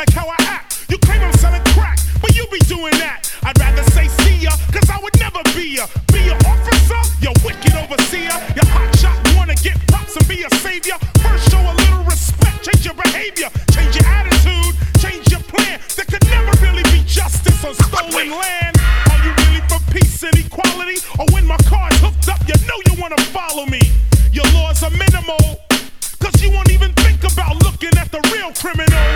like how I act. You claim I'm selling crack, but you be doing that. I'd rather say see ya, cause I would never be ya. Be your officer, your wicked overseer. Your hotshot wanna get props and be a savior. First show a little respect, change your behavior. Change your attitude, change your plan. There could never really be justice on stolen land. Are you really for peace and equality? Or when my car's hooked up, you know you wanna follow me. Your laws are minimal, cause you won't even think about looking at the real criminal.